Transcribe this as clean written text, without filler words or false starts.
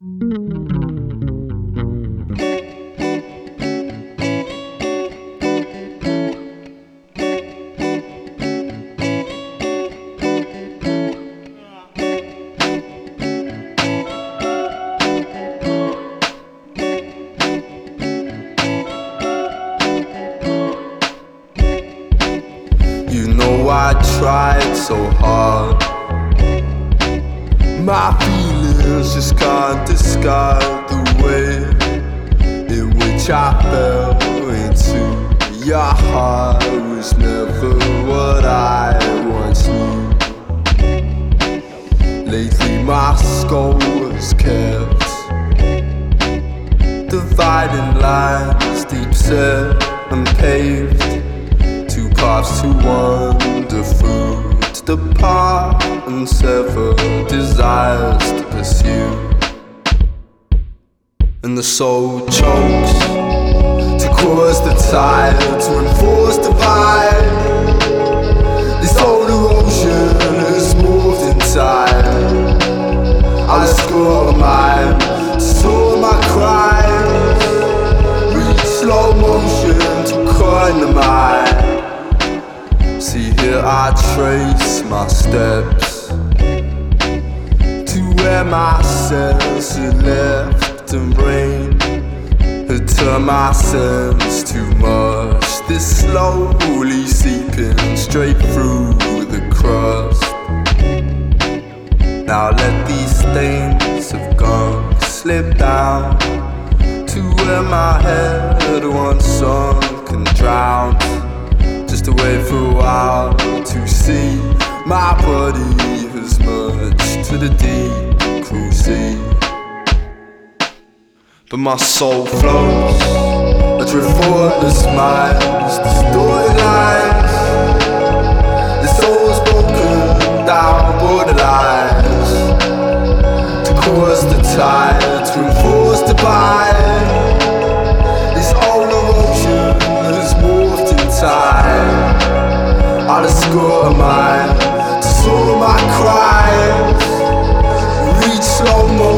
You know I tried so hard. My feelings just can't describe the way in which I fell into your heart. Was never what I once knew. Lately my skull was kept dividing lines, deep set and paved. Two paths to wander through, to depart and sever desires to pursue. And the soul chokes to cause the tide to enforce divide. This old erosion has moved in time. I score mine, saw my crimes, reach slow motion to coin the mind. See here I trace my steps to where my sense had left and rain had turned my sense too much. This slowly seeping straight through the crust. Now let these stains of gunk slip down to where my head once sunk and drowned. Just a way for a while to see my body has merged to the deep cruel sea. But my soul floats, a effortless mind, distorted lines. The soul's broken down borderlines to cause the tide to enforce divide. This old erosion has morphed in time. I discover mine to soar my cries, reach slow motion.